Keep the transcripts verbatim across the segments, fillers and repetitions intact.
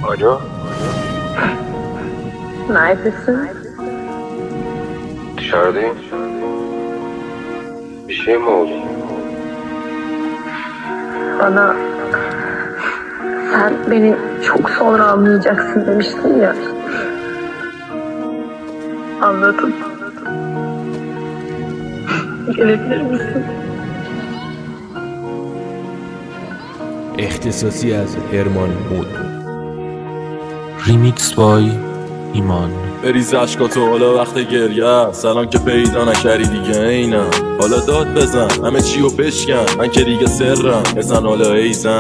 Alo? Neredesin? Dışarıdayım. Bir şey mi oldu? Bana sen beni çok sonra anlayacaksın demiştin ya. Anladım. Gelebilir misin? اختصاصی از هرمان مود. ریمیکس بای ایمان. بریز عشقاتو حالا وقت گریه، سلام که پیدا نکردی دیگه اینم. حالا داد بزن همه چیو بشکن، من که دیگه سرم بزن حالا ایزن.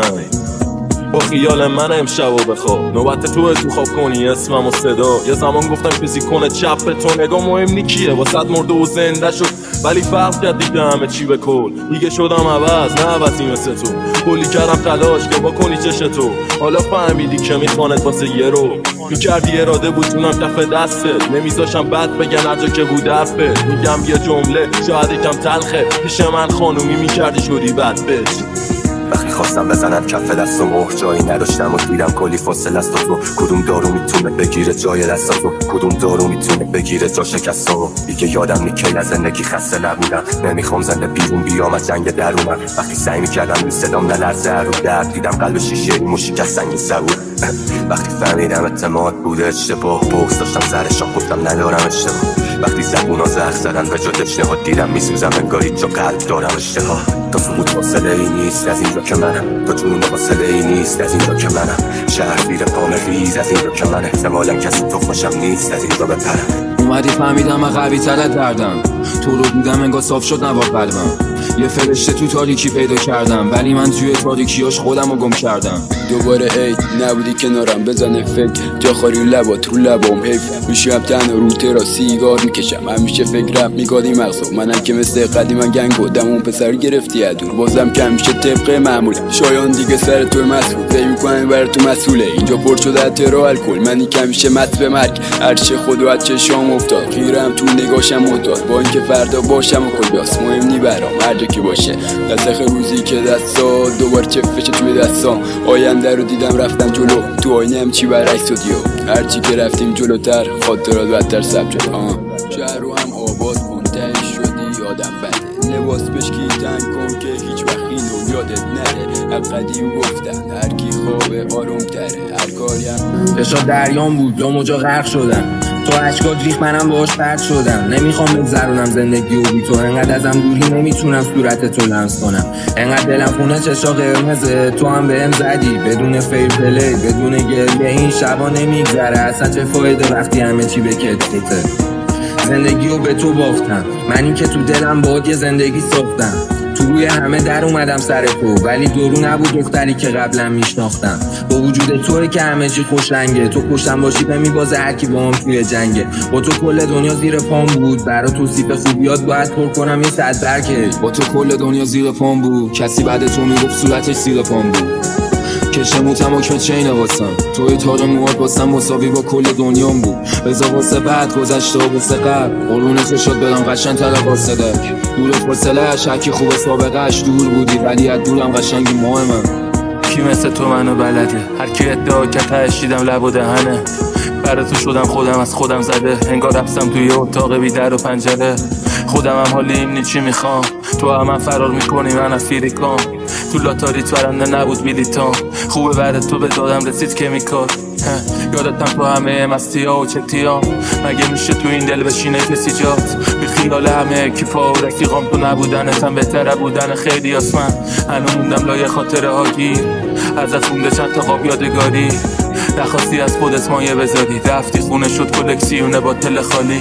با خیال من امشب و بخواب، نوبت توه تو خواب کنی اسمم و صدا. یه زمان گفتم کسی کنه چپ به تو نگاه مهم نی کیه، واسه مرده و زنده شد ولی فرق کرد دیگه همه چی به کل. دیگه شدم عوض نه عوضی مثل تو، کلی کردم تلاش که با کنی چش تو. حالا فهمیدی که میخواند واسه یه رو میکردی اراده بود جونم کف دستت، نمیذاشم بد بگن هر جا که بود حرفت. میگم یه جمله شاید یکم تلخه، پیش من خانومی میکردی شدی بد بچ. وقتی خواستم بزنم کف دست و مهر جایی نداشتم و دیدم کلی فاصله است تو. کدوم دارو میتونه بگیره جای دستاتو، کدوم دارو میتونه بگیره جا شکستامو. دیگه یادم نی کی از زندگی خسته نبودم، نمیخوام زنده بیرون بیام از جنگ درونم. وقتی سعی میکردم این صدام نلرزه رو درد، دیدم قلب شیشه ایمو شکست سنگین صبور. وقتی فهمیدم اعتماد بوده اشتباه، بغض داشتم سرشان گفتم ندارم اشتباه. وقتی زبونا زخ زدن به جا تشنهاد، دیدم میسوزم انگاری جا قلب دارم اشتها. تا سقوط فاصله ای نیست از اینجا که منم، تا جنون فاصله ای نیست از اینجا که منم. شهر زیر پام ریز از اینجا که من احتمالا کسی تخمشم نیست از اینجا بپرم. اومدی فهمیدم من قوی ترت دردم، تو رو دیدم انگار صاف شد نوار قلبم. یه فرشته تو تاریکی پیدا کردم، ولی من توی تاریکیاش خودم رو گم کردم. دوباره ای نبودی کنارم، بزنه فکر جا خاری لبات رو لبام. حیف میشم تنها رو ترا سیگار میکشم، همیشه فکرم میگادی مغزو. منم که مثل قدیم من گنگ بودم، اون پسر گرفتی ادور بازم کم میشه طبق معمول. شایان دیگه سر تو مسئول، فکر میکنم برای تو مسئوله. اینجا پر شده از ترا الکل، منی که میشه مت به مرگ. هرچه خودو از چشام افتاد، خیرم تو نگاشم معتاد. با اینکه فردا باشم و کجاست مهم نی برام، هر جا که باشه. دست روزی که دستا دوباره چفشه توی دستام. آینده رو دیدم رفتم جلو، تو آینه هم چی برعکس شد یو. هرچی که رفتیم جلوتر خاطرات بدتر ثبت شد. آه شهر رو هم آباد منتهی شدی یادم بده. لباس بشکی تنگ کن که هیچ وقت اینو یادت نره. از قدیم گفتن هر کی خوابه آروم تره، هر کاریم دشا دریان بود دو موجا غرق شدم، تو اشکات ریخ منم باهاش پرد شدم. نمیخوام بگذرونم زندگی و بی تو، انقدر ازم دوری نمیتونم صورت تو لمس کنم. انقدر دلم خونه چشا قرمزه، تو هم بهم زدی بدون فیر پلی بدون گریه. این شبا نمیگذره اصلا، چه فایده وقتی همه چی به کتفته. زندگیو به تو باختم، من این که تو دلم باهات یه زندگی ساختم. تو روی همه در اومدم سر تو، ولی دورو نبود دختری که قبلا میشناختم. با وجود توی که همه چی خوش رنگه، تو کشتم باشی نمیبازه هر کی با هم توی جنگه. با تو کل دنیا زیر پام بود، برا توصیف خوبیات باید پر کنم یه صد برکه. با تو کل دنیا زیر پام بود، کسی بعد تو میگفت صورتش زیر پام بود. کشه موتم و که چینه واسم، توی تار موهات واسم مساوی با کل دنیام بود. بذار واسه بعد گذشته و واسه قبل، قرونه چشات بدم قشنگ تر واسه دک. دور فاصله‌اش هرکی خوب سابقه‌اش دور بودی، ولی از دورم قشنگی ماه من. کی مثل تو منو بلده، هر کی ادعا که تهش دیدم لب و دهنه. برا تو شدم خودم از خودم زده، انگار رفتم توی اتاق بی در و پنجره. خودم هم حالی این چی میخوام، تو هم, هم فرار میکنی من از فیریکام. تو لاتاریت برنده نبود بیلیتام، خوبه بعد تو به دادم رسید کمیکال. یادتم تو همه مستی ها و چتیام، مگه میشه تو این دل بشینه کسی جات. بی خیال همه اکیپا و رفیقام تو نبودنتم بهتره بودن خیلی آسمن. هنو موندم لایه خاطره ها گیر، ازت مونده چند تا قاب یادگاری. نخواستی از خودت مایه بذاری، رفتی خونه شد کلکسیونه با تل خالی.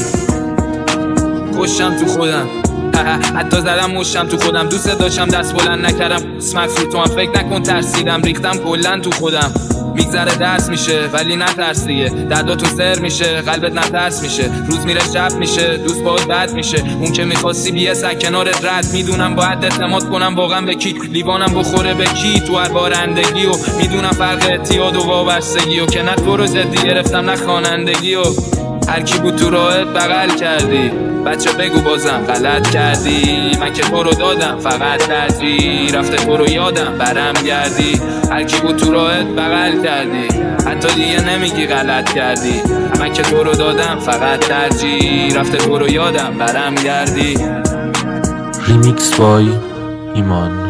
کشم تو خودم، حتی زدم مشم تو خودم. دوست داشتم دست بلند نکردم، اسمت رو تو هم فکر نکن ترسیدم. ریختم کلن تو خودم، میگذره درس میشه ولی نترس دیگه. دردا تو سر میشه قلبت نترس میشه، روز میره شب میشه دوست باید بد میشه. اون که میخواستی بیه سک کنارت رد، میدونم باید اعتماد کنم واقعا به کی. لیوانم بخوره به کی تو هر بارندگی، و میدونم فرق اعتیاد و وابستگی، و که نه تو رو جدی گرفتم نه خوانندگی. و هر کی بود تو راهت بغل کردی، بچه بگو بازم غلط کردی، من که تو رو دادم فقط ترجیح، رفته تو رو یادم برم گردی، هر کی بود تو راهت بغل کردی، حتی دیگه نمیگی غلط کردی، من که تو رو دادم فقط ترجیح، رفته تو رو یادم برم گردی. ریمیکس بای ایمان.